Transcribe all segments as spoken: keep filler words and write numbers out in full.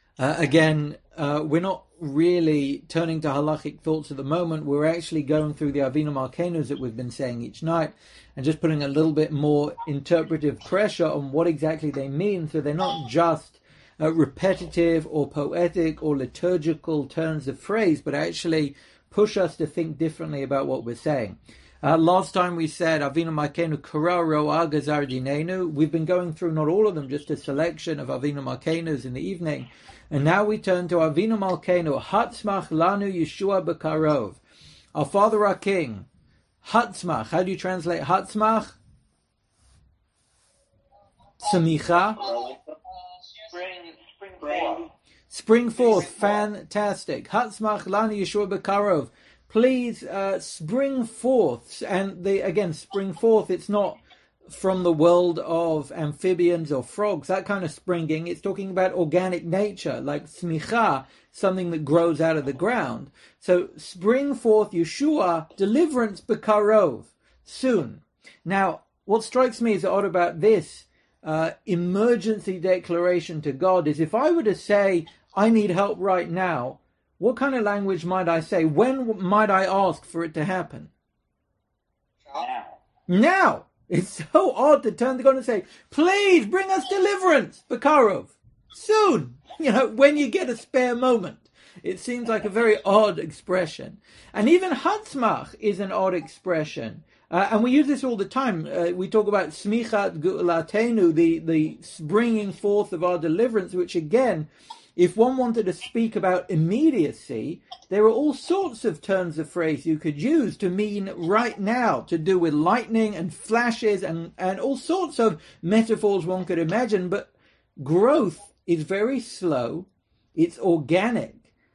Uh, again, uh, we're not really turning to halachic thoughts at the moment. We're actually going through the Avinu Malkeinu that we've been saying each night and just putting a little bit more interpretive pressure on what exactly they mean, so they're not just uh, repetitive or poetic or liturgical turns of phrase, but actually push us to think differently about what we're saying. Uh, last time we said Avinu Malkeinu Kara Ro'a Gazar Dinenu. We've been going through not all of them, just a selection of Avinu Malkeinus in the evening. And now we turn to Avinu Malkeinu, Hatzmach Lanu Yeshua B'Karov. Our Father, our King. Hatzmach. How do you translate Hatzmach? Samicha. Spring, spring forth. Spring forth. Fantastic. Hatzmach Lanu Yeshua B'Karov. Please uh, spring forth. And the, again, spring forth, it's not from the world of amphibians or frogs, that kind of springing. It's talking about organic nature, like smicha, something that grows out of the ground. So spring forth Yeshua, deliverance bekarov, soon. Now, what strikes me as odd about this uh, emergency declaration to God is, if I were to say, I need help right now, what kind of language might I say? When might I ask for it to happen? Now. Now! It's so odd to turn to God and say, please bring us deliverance, Bekarov, soon, you know, when you get a spare moment. It seems like a very odd expression. And even Hatzmach is an odd expression. Uh, and we use this all the time. Uh, we talk about Smichat Gu'latenu, the, the bringing forth of our deliverance, which again, if one wanted to speak about immediacy, there are all sorts of turns of phrase you could use to mean right now, to do with lightning and flashes and, and all sorts of metaphors one could imagine. But growth is very slow, it's organic,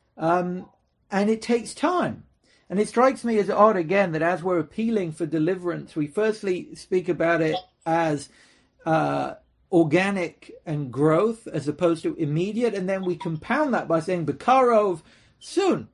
um, and it takes time. And it strikes me as odd, again, that as we're appealing for deliverance, we firstly speak about it as uh, organic and growth as opposed to immediate, and then we compound that by saying Bekarov, soon.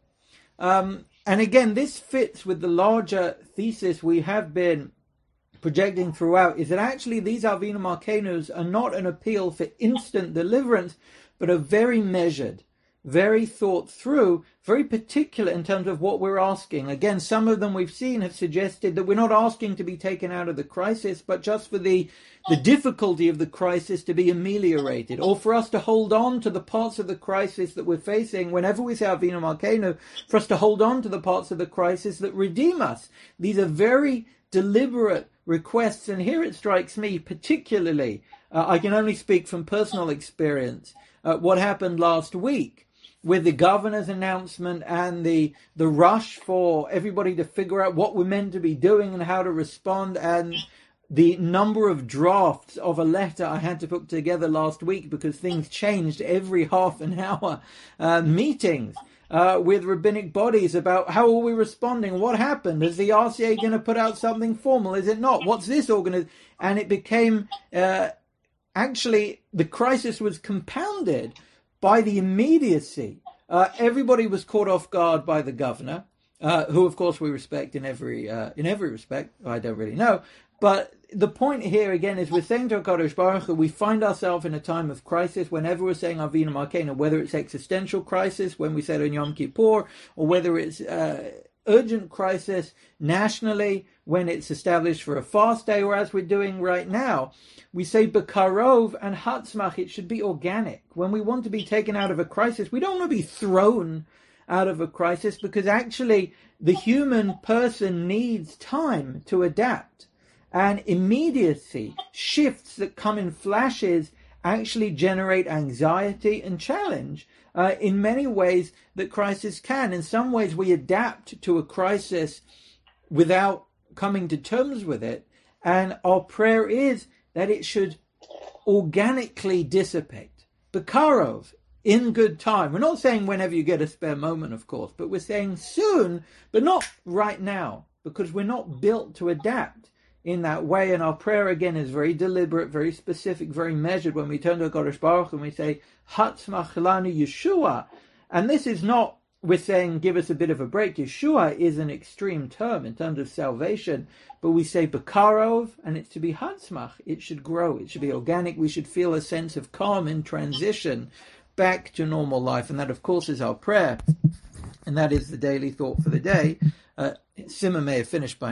Um, and again, this fits with the larger thesis we have been projecting throughout, is that actually these Avinu Malkeinus are not an appeal for instant deliverance, but are very measured, very thought through, very particular in terms of what we're asking. Again, some of them we've seen have suggested that we're not asking to be taken out of the crisis, but just for the, the difficulty of the crisis to be ameliorated, or for us to hold on to the parts of the crisis that we're facing. Whenever we say Avinu Malkeinu, for us to hold on to the parts of the crisis that redeem us. These are very deliberate requests, and here it strikes me particularly, uh, I can only speak from personal experience, uh, what happened last week with the governor's announcement and the the rush for everybody to figure out what we're meant to be doing and how to respond, and the number of drafts of a letter I had to put together last week because things changed every half an hour, uh, meetings uh, with rabbinic bodies about how are we responding, what happened, is the R C A going to put out something formal, is it not, what's this organization, and it became, uh, actually, the crisis was compounded by the immediacy. Uh, everybody was caught off guard by the governor, uh, who of course we respect in every uh, in every respect. I don't really know, but the point here again is we're saying to HaKadosh Baruch Hu, we find ourselves in a time of crisis. Whenever we're saying Avinu Malkeinu, whether it's existential crisis when we said on Yom Kippur, or whether it's uh, urgent crisis nationally when it's established for a fast day, or as we're doing right now, we say Bekarov and Hatzmach. It should be organic. When we want to be taken out of a crisis, we don't want to be thrown out of a crisis, because actually the human person needs time to adapt. And immediacy, shifts that come in flashes, actually generate anxiety and challenge uh, in many ways that crisis can. In some ways we adapt to a crisis without coming to terms with it, and our prayer is that it should organically dissipate. Bekarov, in good time. We're not saying whenever you get a spare moment, of course, but we're saying soon, but not right now, because we're not built to adapt in that way. And our prayer again is very deliberate, very specific, very measured when we turn to HaKadosh Baruch Hu and we say, Hatzmach lanu Yeshua. And this is not, we're saying, give us a bit of a break. Yeshua is an extreme term in terms of salvation, but we say Bekarov, and it's to be Hatzmach. It should grow. It should be organic. We should feel a sense of calm in transition back to normal life. And that, of course, is our prayer. And that is the daily thought for the day. Uh, Simon may have finished by